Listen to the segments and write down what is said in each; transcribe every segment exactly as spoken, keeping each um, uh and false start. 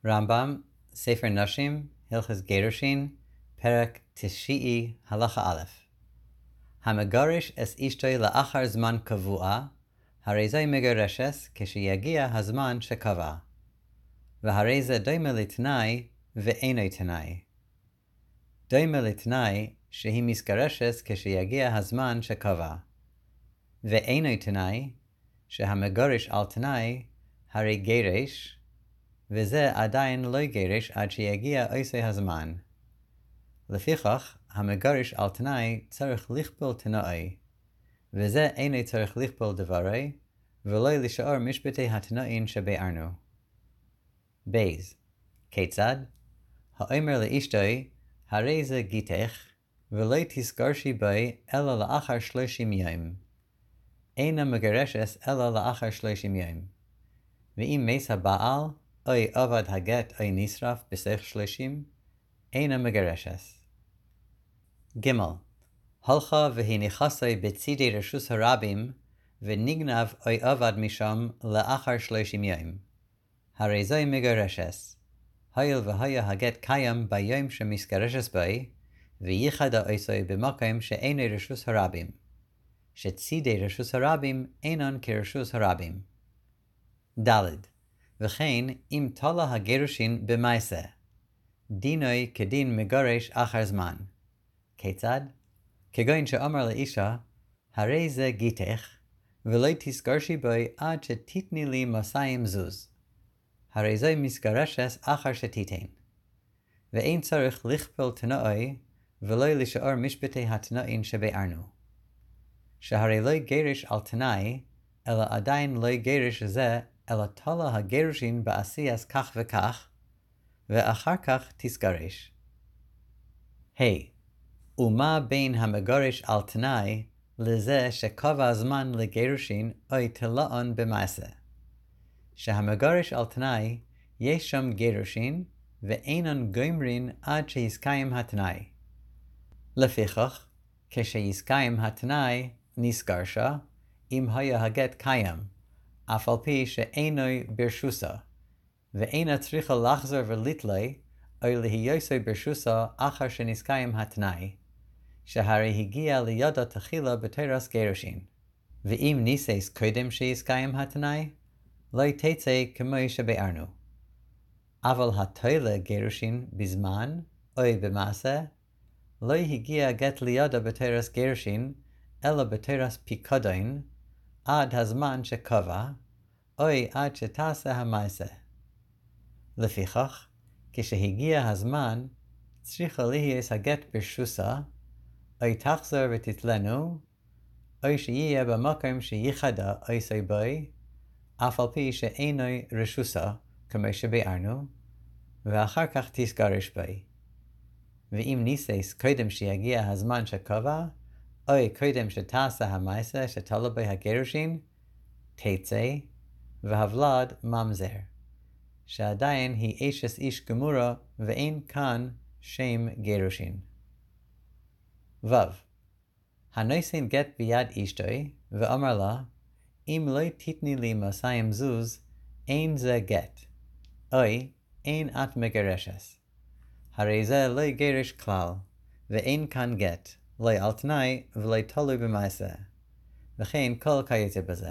Rambam, Sefer Nashim, Hilchos Gerushin, Perek Tishi'i, Halacha Aleph. Hamegarish es ishtoi la'achar zman kavua, הרי זו מגרשת כשיגיע הזמן שקבע. והרי זה דומה לתנאי ואינו תנאי. דומה לתנאי שהיא מתגרשת כשיגיע הזמן שקבע. ואינו תנאי שהמגרש על תנאי הרי גרש, וזה עדיין לא גרש עד שיגיע עושה הזמן. לפיכך, המגרש על תנאי צריך לכפול תנאי, וזה אינו צריך לכפול דברי, ולא לשאר משפטי התנאים שביארנו. בייז, כיצד? האומר לאשתוי, הרי זה גיתך, ולא תסגרשי בי אלא לאחר שלושים יום. אינה מגרשת אלא לאחר שלושים יום. ואם מס הבעל, אוי עבד הגט אוי נשרף בסך שלושים, אינה מגרשת. ג' הלכה והיא נכנסה בצידי רשוס הרבים, ונגנב אוי עבד משם לאחר שלושים יום. הרי זו מגרשת. הואיל והיה הגט קיים ביום שמסגרשת בי, וייחד העושה במקום שאינו רשוס הרבים. שצידי רשוס הרבים אינן כרשוס הרבים. ד' וכן אם תלה הגירושין במעשה, דינוי כדין מגרש אחר זמן. כיצד? כגון שאמר לאישה, הרי זה גיתך, ולא תסגרשי בי עד שתתני לי מסיים זוז. הרי זו מסגרשת אחר שתיתן. ואין צריך לכפול תנאי, ולא לשאר משפטי התנאים שביארנו. שהרי לא גרש על תנאי, אלא עדיין לא גרש זה, אלא תלה הגירושין בעשייס כך וכך, ואחר כך תסגרש. היי, ומה בין המגרש על תנאי לזה שקבע הזמן לגירושין אוי תלאון במעשה? שהמגרש על תנאי יש שם גירושין ואינן גומרין עד שיסקיים התנאי. לפיכך, כשיסקיים התנאי נסגרשה, אם היה הגט קיים, אף על פי שאינוי ברשוסה, ואינה צריכה לחזור ולתלי, או להיוסי ברשוסה אחר שנסקיים התנאי, שהרי הגיע לידה תחילה בתרס גירושין. ואם ניסס קודם שיסקיים התנאי, לא תצא כמו שביארנו. אבל התולה גירושין בזמן, או במעשה, לא הגיע גט לידה בתרס גירושין, אלא בתרס פיקדון, עד הזמן שקבע, או עד שתעשה המעשה. לפיכך, כשהגיע הזמן, צריכה להיות הגט ברשושה, או תחזור ותתלנו, או שיהיה במקום שייחדה עושה בי, אף על פי שאינוי רשושה, כמו שביארנו, ואחר כך תסגרש בי. ואם ניסס קודם שיגיע הזמן שקבע, או קודם שתעשה המעשה שתלה בי הגירושין, תצא, והוולד ממזר. שעדיין היא אשת איש גמורה, ואין כאן שם גירושין. ו. הנושן גט ביד אשתוי, ואמר לה, אם לא תתני לי מסיים זוז, אין זה גט. אוי, אין את מגרשת. הרי זה לא גרש כלל, ואין כאן גט, לא על תנאי ולא תלוי במעשה. וכן כל כיוצא בזה.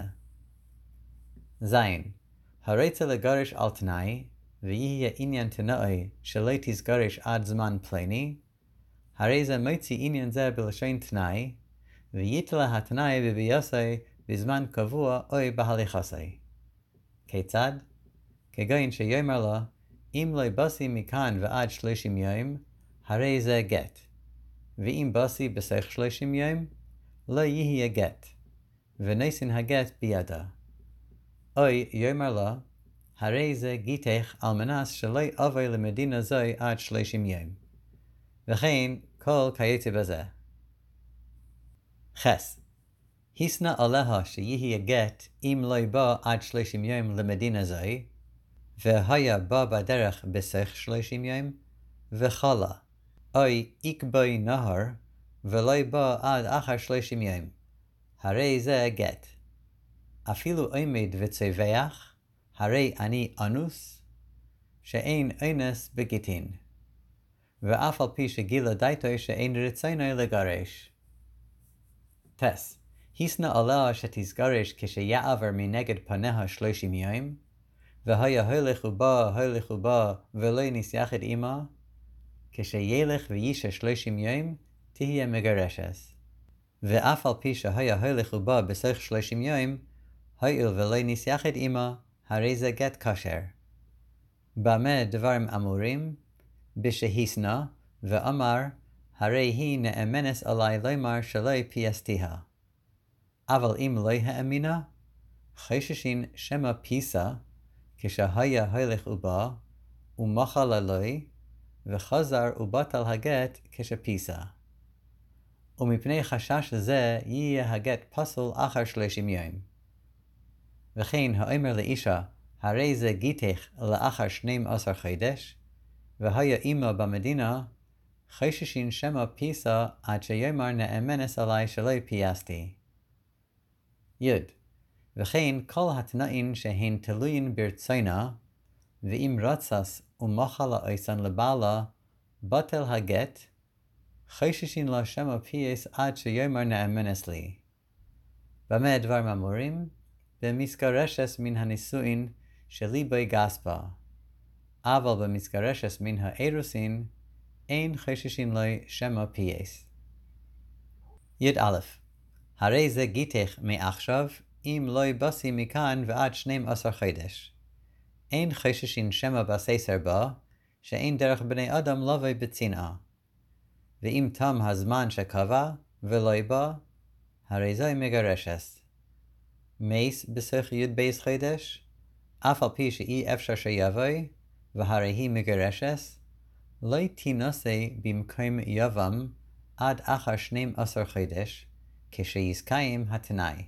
זין. הרצה לגרש על תנאי, ויהיה עניין תנאי שלא תסגרש עד זמן פלני, הרי זה מוציא עניין זה בלשון תנאי, ויתלה התנאי בביוסי בזמן קבוע או בהליכוסי. כיצד? כגון שיאמר לו, אם לא בסי מכאן ועד שלושים יום, הרי זה גט. ואם בסי בסך שלושים יום, לא יהיה גט, ונשן הגט בידה. אוי יאמר לו, הרי זה גיתך על מנס שלא אבוא למדינה זוי עד שלושים יום. וכן כל כיוצא בזה. חס. היסנה עליה שיהיה גט אם לא בא עד שלושים יום למדינה זוי, והיה בא בדרך בסך שלושים יום, וחלה, אוי יקבוי נהר, ולא בא עד אחר שלושים יום. הרי זה גט. אפילו עומד וצווח, הרי אני אנוס, שאין אינס בגיטין, ואף על פי שגילה דייתו שאין רצונו לגרש. טס, היסנה עליה שתסגרש כשיעבר מנגד פניה שלושים יום, והיה הולך ובא, הולך ובא, ולא נסייחד עמה, כשילך וישה שלושים יום, תהיה מגרשס. ואף על פי שהיה הולך ובא בסך שלושים יום, הואיל ולא נסייחד עמה, הרי זה גט כשר. במה דברים אמורים? בשהיסנה, ואמר, הרי היא נאמנס עלי לומר שלא פייסתיה. אבל אם לא האמינה, חששין שמא פיסה, כשהיה הולך ובא, ומחל עלוי, וחזר ובטל הגט כשפיסה. ומפני חשש זה יהיה הגט פסול אחר שלושים יום. וכן האומר לאישה, הרי זה גיתך לאחר שנים עשר חודש, והיה אימה במדינה, חששין שמא פיסה עד שיאמר נאמנס עלי שלא פייסתי. י' וכן כל התנאים שהן תלוין ברצונה, ואם רצס ומחל האיסן לבעלה, בטל הגט, חששין לה שמא פייס עד שיאמר נאמנס לי. במה דברים אמורים? במסגרשס מן הנישואין שליבי גספה, אבל במסגרשס מן האירוסין אין חששין לו שמא פייס. י"א הרי זה גיתך מעכשיו, אם לא יבסי מכאן ועד שנים עשר חודש. אין חששין שמא בססר בה, שאין דרך בני אדם לבוא בצנעה. ואם תם הזמן שקבע ולא בא, הרי זו מגרשס. מייס בסך י' בייס חודש, אף על פי שאי אפשר שיבוא, והרי היא מגרשס, לא תינשא במקום יבם עד אחר שנים עשר חודש, כשיסקיים התנאי.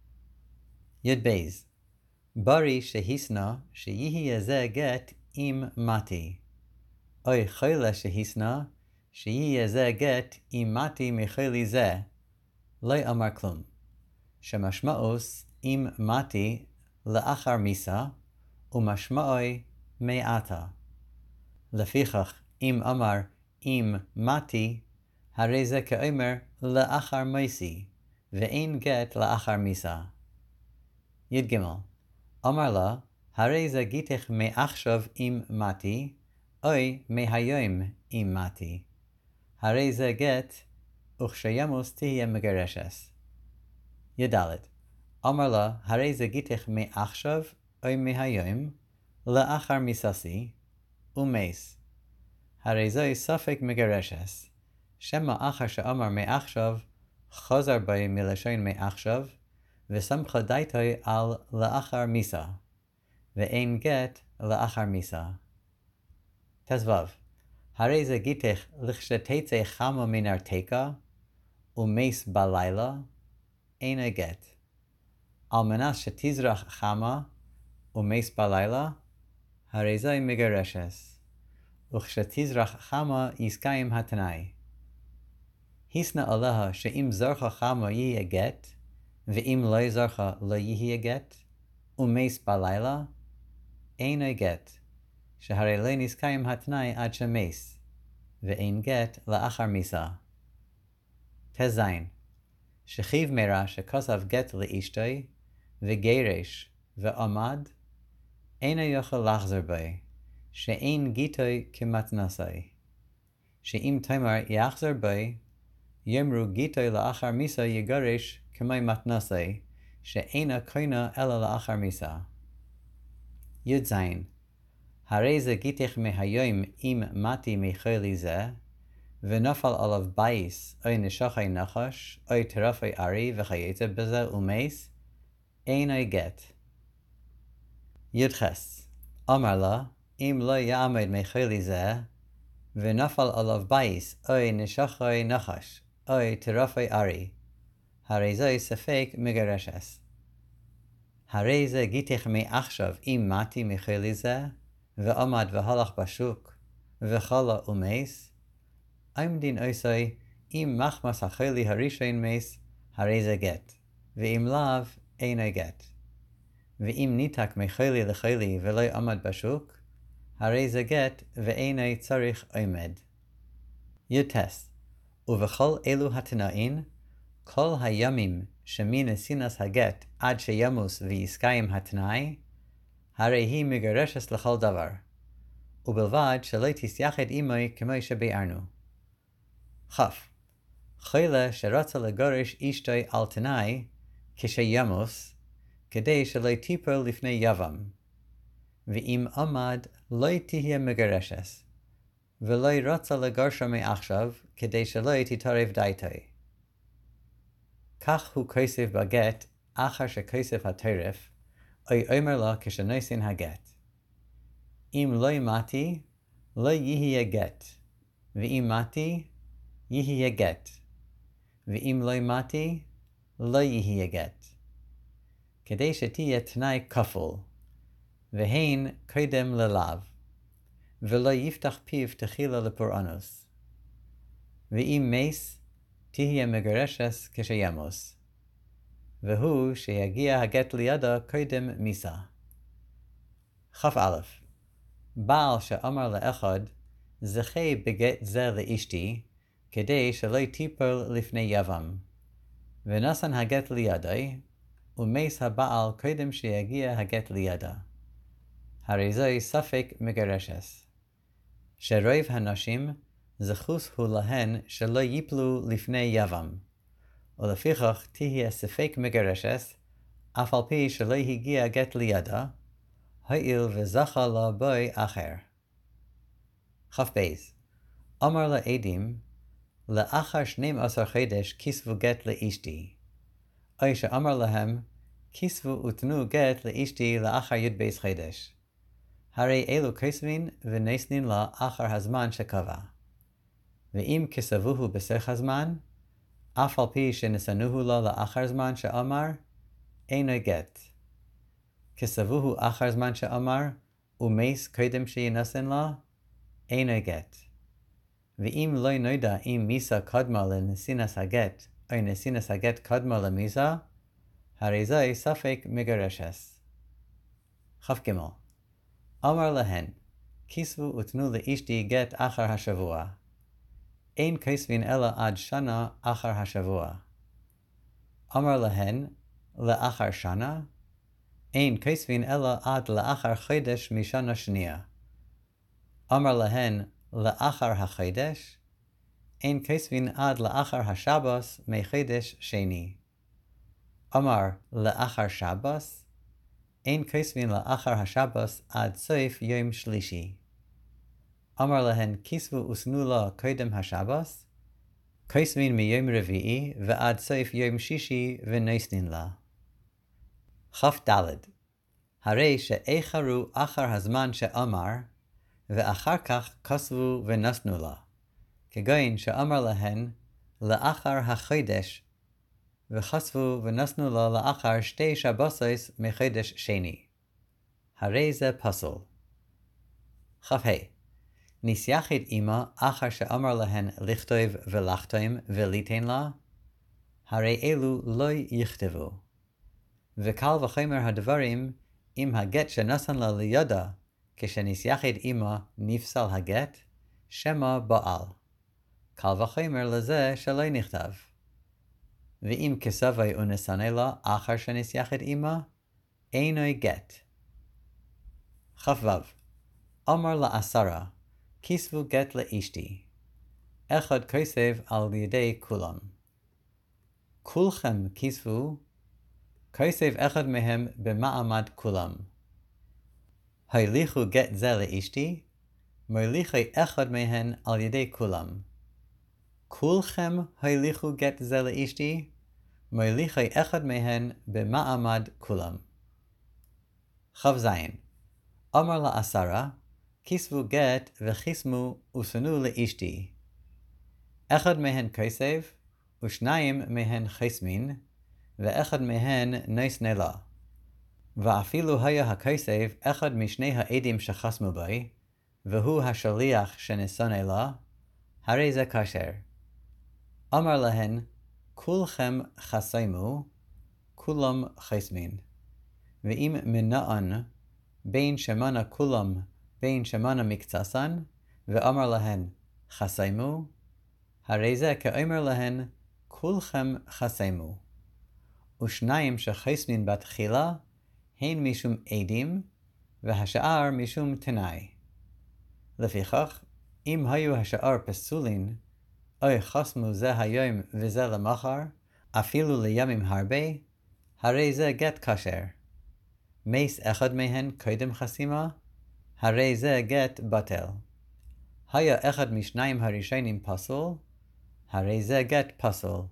י' בייס ברי שהיסנה שיהיה זה גט אם מתי. אוי חולה שהיסנה שיהיה זה גט אם מתי מחולי זה. לא אמר כלום. שמשמעוס אם מתי לאחר מיסה, ומשמעוי מעתה. לפיכך, אם אמר אם מתי, הרי זה כאומר לאחר מייסי, ואין גט לאחר מיסה. י"ג אמר לה, הרי זה גיתך מעכשיו אם מתי, אוי מהיום אם מתי. הרי זה גט, וכשימוס תהיה מגרשס. י"ד אמר לה, הרי זה גיתך מעכשיו, אוי מהיום, לאחר מיססי, ומייס. הרי זוהי ספק מגרשס, שמא אחר שאמר מעכשיו, חוזר בי מלשון מעכשיו, וסמכה דייתוי על לאחר מיסה, ואין גט לאחר מיסה. תזבב, הרי זה גיתך לכשתצא חמה מן ארתקה, ומייס בלילה, אין גט. על מנת שתזרח חמה, ומייס בלילה, הרי זוהי מגרשס, וכשתזרח חמה יסקיים התנאי. היסנה עליה שאם זרחה חמה יהיה גט, ואם לא זרחה לא יהיה גט, ומייס בלילה, אין גט, שהרי לא נסקיים התנאי עד שמייס, ואין גט לאחר מיסה. תזין, שכיב מרע שכסף גט לאשתוי, וגרש ועמד, אינו יכול לחזר בי, שאין גיתוי כמתנסי. שאם תאמר יחזר בי, יאמרו גיתוי לאחר מיסה יגרש כמו מתנסי, שאינה קוינה אלא לאחר מיסה. י"ז הרי זה גיתך מהיום אם מתי מחולי זה, ונפל עליו בייס, אוי נשכי נחש, אוי טרפי ארי וכייצא בזה ומייס, אין אי גט. י"ח אמר לה, אם לא יעמד מחולי זה, ונפל עליו בייס, אוי נשכי נחש, אוי טרפי ארי, הרי זוהי ספק מגרשס. הרי זה גיתך מעכשיו אם מתי מחולי זה, ועמד והלך בשוק, וחלה ומייס, עמדין עושי, אם מחמס החולי הראשון מייס, הרי זה גט, ואם לאו, אינו גט. ואם ניתק מחולי לחולי ולא עמד בשוק, הרי זה גט ואיני צריך עומד. יוטס, ובכל אלו התנאים, כל הימים שמנשינס הגט עד שימוס ויסקיים התנאי, הרי היא מגרשת לכל דבר, ובלבד שלא תסייחד עמי כמו שביארנו. כ. חולה שרצה לגורש אשתוי על תנאי, כשימוס, כדי שלא תיפול לפני יבם, ואם עמד לא תהיה מגרשת, ולא רצה לגורשו מעכשיו, כדי שלא תתערב דעתוי. כך הוא כוסף בגט, אחר שכוסף הטרף, או אומר לו כשנוסין הגט. אם לא מתי, לא יהיה גט, ואם מתי, יהיה גט, ואם לא מתי, לא יהיה גט. כדי שתהיה תנאי כפול, והן קודם ללאו, ולא יפתח פיו תחילה לפורענוס. ואם מס, תהיה מגרשת כשימוס, והוא שיגיע הגט לידו קודם מיסה. כ"א בעל שאמר לאחד, זכה בגט זה לאשתי, כדי שלא תיפול לפני יבם, ונשן הגט לידי, ומס הבעל קודם שיגיע הגט לידה. הרי זוהי ספק מגרשת. שרוב הנשים זכוס הוא להן שלא ייפלו לפני יבם, ולפיכך תהיה ספק מגרשת, אף על פי שלא הגיע גט לידה, הואיל וזכה לה בוי אחר. כ"ב אמר לעדים, לאחר שנים עשר חודש כיסבו גט לאשתי, או שאמר להם, כיסבו ותנו גט לאשתי לאחר י"ב חודש. הרי אלו כסבין ונסנין לה אחר הזמן שקבע. ואם כסבוהו בסך הזמן, אף על פי שנסנוהו לה לאחר זמן שאמר, אינו גט. כסבוהו אחר זמן שאמר, ומס קודם שינסן לה, אינו גט. ואם לא נודע אם מיסה קדמה לנסינס הגט, או נסינס הגט קדמה למיסה, הרי זוהי ספק מגרשת. כ"ג אמר להן, כיסבו ותנו לאשתי גט אחר השבוע. אין כסבין אלא עד שנה אחר השבוע. אמר להן, לאחר שנה? אין כסבין אלא עד לאחר חודש משנה שנייה. אמר להן, לאחר החודש? אין כסבין עד לאחר השבוס מחודש שני. אמר, לאחר שבוס? אין כסבין לאחר השבוס עד סוף יום שלישי. אמר להן, כיסבו וסנו לה קודם השבוס? כסבין מיום רביעי ועד סוף יום שישי ונסנין לה. כ"ד הרי שאיחרו אחר הזמן שאמר, ואחר כך כסבו ונסנו לה, כגון שאמר להן, לאחר החודש, וכסבו ונסנו לה לאחר שתי שבוסות מחודש שני. הרי זה פסול. כ"ה נסייחד עמה אחר שאמר להן לכתוב ולחתום וליתן לה, הרי אלו לא יכתבו. וקל וחומר הדברים, אם הגט שנסן לה לידה, כשנסייחד עמה נפסל הגט, שמה בעל. קל וחומר לזה שלא נכתב. ואם כסבי ונסנה לה אחר שנסייחד עמה, אינו גט. כ"ו אמר לעשרה, כיסבו גט לאשתי. אחד כוסף על ידי כולם. כולכם כיסבו, כוסף אחד מהם במעמד כולם. הוליכו גט זה לאשתי, מוליכי אחד מהן על ידי כולם. כולכם הוליכו גט זה לאשתי, מוליכי אחד מהן במעמד כולם. כ"ז אמר לעשרה, כיסבו גט וכיסמו וסנו לאשתי. אחד מהן כוסף, ושניים מהן חסמין, ואחד מהן נסנה לה. ואפילו היה הכוסף אחד משני העדים שחסמו בי, והוא השליח שנסונה לה, הרי זה כשר. אמר להן, כולכם חסמו, כולם חסמין. ואם מנען, בין שמנה כולם בין שמנה מקצסן, ואמר להן, חסיימו, הרי זה כאומר להן, כולכם חסיימו. ושניים שחסמין בתחילה, הן משום עדים, והשאר משום תנאי. לפיכך, אם היו השאר פסולין, אוי חסמו זה היום וזה למחר, אפילו לימים הרבה, הרי זה גט כשר. מייס אחד מהן קודם חסימה, הרי זה גט בטל. היה אחד משניים הראשונים פסול, הרי זה גט פסול.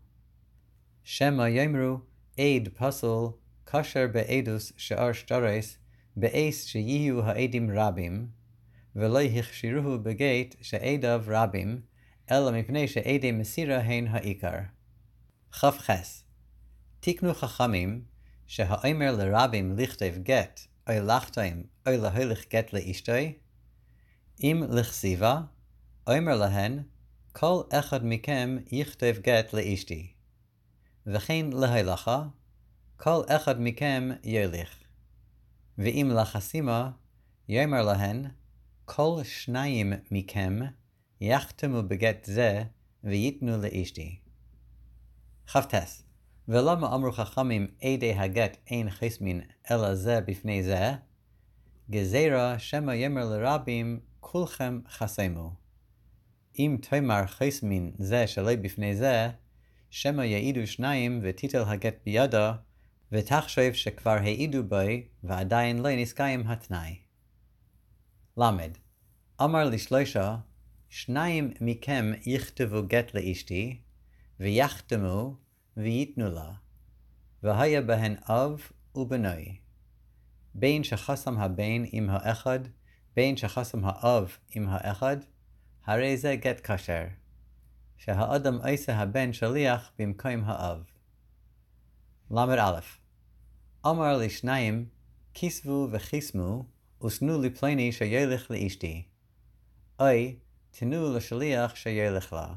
שמא יאמרו עד פסול, כשר בעדוס שאר שטרס, באס שיהיו העדים רבים, ולא הכשירוהו בגט שעדיו רבים, אלא מפני שעדי מסירה הן העיקר. חפחס. תיקנו חכמים, שהאומר לרבים לכתב גט, או לחתום, או להוליך גט לאשתוי, אם לכסיבה, אומר להן, כל אחד מכם יכתב גט לאשתי. וכן להילכה, כל אחד מכם יוליך. ואם לחסימה, יאמר להן, כל שניים מכם יחתמו בגט זה, ויתנו לאשתי. חפטס. ולמה אמרו חכמים עדי הגט אין חסמין אלא זה בפני זה? גזירה שמא יאמר לרבים כולכם חסמו. אם תאמר חסמין זה שלא בפני זה, שמא יעידו שניים ותיטל הגט בידה, ותחשב שכבר העידו בי ועדיין לא נסקיים התנאי. למד. אמר לשלושה, שניים מכם יכתבו גט לאשתי, ויחתמו ויתנו לה, והיה בהן אב ובנוי. בין שחסם הבן עם האחד, בין שחסם האב עם האחד, הרי זה גט כשר, שהאדם עושה הבן שליח במקום האב. למד א', אמר לשניים, כיסבו וכיסמו, וסנו לפלוני שילך לאשתי. אוי, תנו לשליח שילך לה.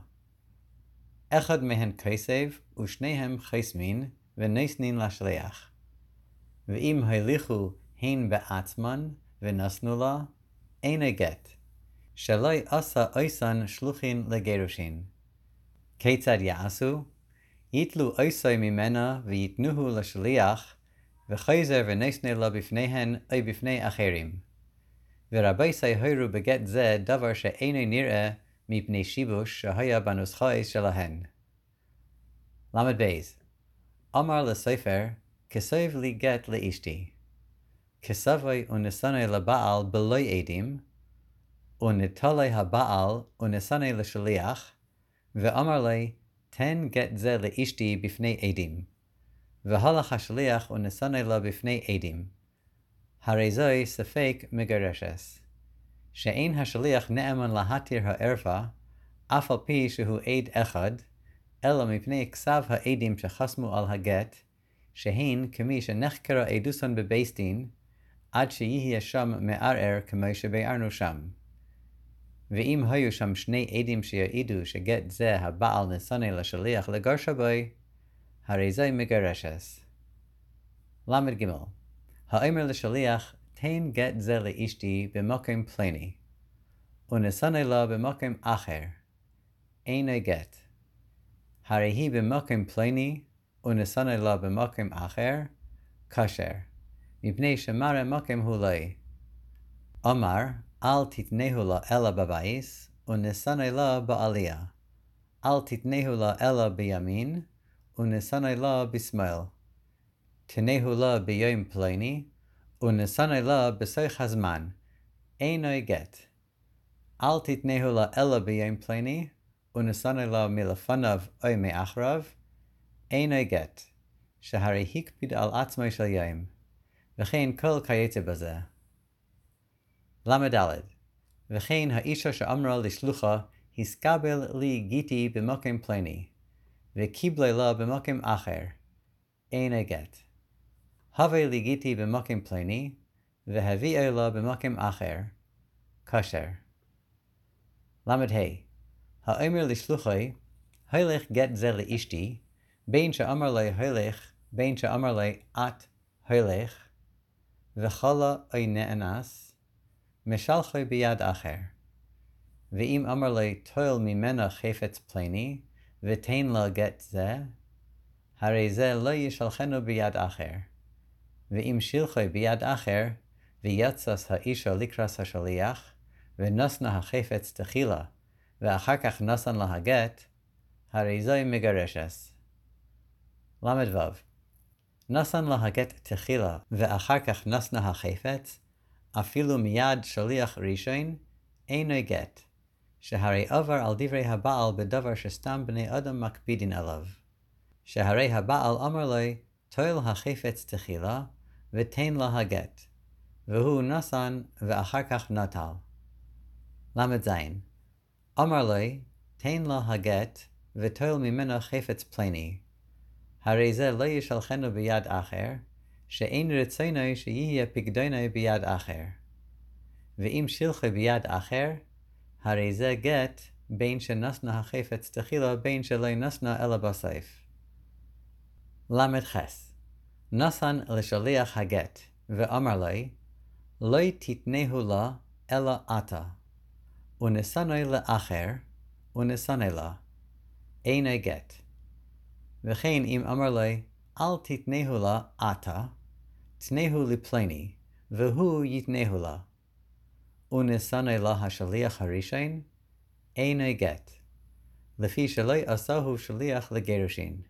אחד מהן כסב, ושניהם חסמין, ונסנין לשליח. ואם הליכו הן בעצמן, ונסנו לה, אין הגט, שלא עשה אויסן שלוחין לגירושין. כיצד יעשו? יתלו אויסי ממנה, ויתנוהו לשליח, וחזר ונסנה לה בפניהן, או בפני אחרים. ורבייסי הורו בגט זה דבר שאינו נראה, מפני שיבוש שהיה בנוסחי שלהן. למד בייז. אמר לסופר, כסב לי גט לאשתי. כסבי ונסנה לבעל בלוי עדים, ונטלי הבעל ונסנה לשליח, ואמר לי, תן גט זה לאשתי בפני עדים. והלך השליח ונסנה לה בפני עדים. הרי זוהי ספק מגרשס. שאין השליח נאמן להתיר הערפה, אף על פי שהוא עד אחד, אלא מפני כסב העדים שחסמו על הגט, שהן כמי שנחקרה עדוסן בבייסטין, עד שיהיה שם מערער כמו שביארנו שם. ואם היו שם שני עדים שיעידו שגט זה הבעל נסנה לשליח לגרשה בוי, הרי זה מגרשס. למד ג' האומר לשליח, תן גט זה לאשתי במקום פלוני, ונסנה לה במקום אחר, אינו גט. הרי היא במקום פלוני, ונסנה לה במקום אחר, כשר, מפני שמראה מקום הוא לא. אמר, אל תתנהו לה אלא בבייס, ונסנה לה בעלייה. אל תתנהו לה אלא בימין, ונסנה לה בשמאל. תנהו לה ביום פלוני, ונסנה לה בסוף הזמן, אינו גט. אל תתנהו לה אלא ביום פלוני, ונסנה לה מלפניו או מאחריו, אינו גט, שהרי הקפיד על עצמו של יום, וכן כל כיוצא בזה. למד ד' וכן האישה שאמרה לשלוחה, הסקבל לי גיטי במקום פלוני, וקיבלה לה במקום אחר, אינו גט. הווה לי גיטי במקום פלוני, והביאה לה במקום אחר, כשר. למד ה' האומר לשלוחי, הולך גט זה לאשתי, בין שאמר לי הולך, בין שאמר לי את הולך, וחלה אי נאנס, משלחוי ביד אחר. ואם אמר לי טויל ממנה חפץ פלני, ותן לה גט זה, הרי זה לא ישלחנו ביד אחר. ואם שילחוי ביד אחר, ויצס האישה לקרס השליח, ונוסנה החפץ תחילה, ואחר כך נוסן לה הגט, הרי זוהי מגרשס. למד וו. נוסן לה הגט תחילה, ואחר כך נוסנה החפץ, אפילו מיד שליח ראשון, אינו גט, שהרי עבר על דברי הבעל בדבר שסתם בני אדם מקפידין עליו. שהרי הבעל אמר לי, טויל החפץ תחילה, ותן לה הגט, והוא נוסן ואחר כך נטל. למד זין. אמר לי, תן לה הגט, וטויל ממנה חפץ פלני. הרי זה לא ישלחנו ביד אחר, שאין רצונו שיהיה פקדונו ביד אחר. ואם שילחי ביד אחר, הרי זה גט בין שנוסנה החפץ תחילה בין שלא נוסנה אלא בסוף. למד חס. נוסן לשליח הגט, ואמר לי, לא תתנהו לה אלא אתה, ונשנוי לאחר, ונשנוי לה, אינו גט. וכן אם אמר לי, אל תתנהו לה אתה, תנהו לפלני, והוא יתנהו לה, ונשנוי לה השליח הראשון, אינו גט, לפי שלא עשהו שליח לגירושין.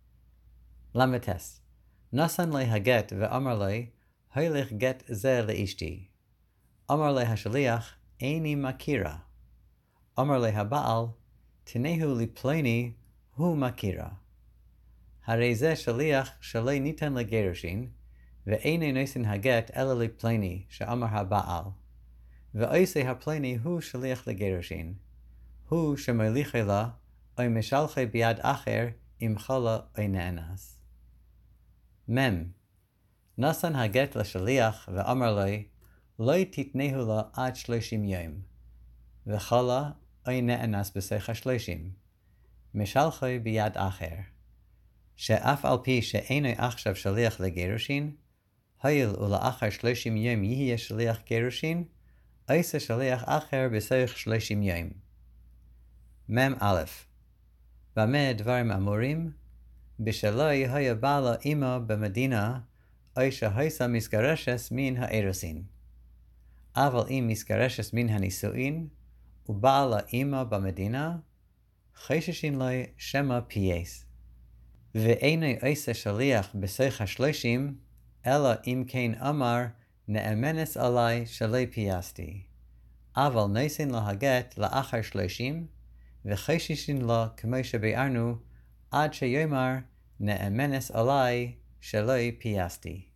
למתס. נוסן לי הגט ואמר לי, הולך גט זה לאשתי. אמר לי השליח, איני מכירה. אמר לי הבעל, תנהו לפלני, הוא מכירה. הרי זה שליח שלא ניתן לגירושין, ואיני נוסן הגט אלא לפלני, שאמר הבעל. ועושה הפלני הוא שליח לגירושין. הוא שמוליכה לה, או משלחה ביד אחר, אם חלה או נאנס. מם. נוסן הגט לשליח ואמר לי, לא תתנהו לה עד שלושים יום, וחלה או נאנס בסך השלושים, משלחה ביד אחר. שאף על פי שאינו עכשיו שליח לגירושין, הואיל ולאחר שלושים יום יהיה שליח גירושין, עושה שליח אחר בסך שלושים יום. מם א'. במה דברים אמורים? בשלא היה בעלה אימה במדינה, או שהייסה מסגרשס מן האירוסין. אבל אם מסגרשס מן הנישואין, ובעלה אימה במדינה, חששין לו שמא פייס. ואינו עושה שליח בסך השלושים, אלא אם כן אמר, נאמנס עלי שלא פייסתי. אבל נוסן לה הגט לאחר שלושים, וחששין לה כמו שביארנו, עד שיאמר, נאמנס עלי שלא פייסתי.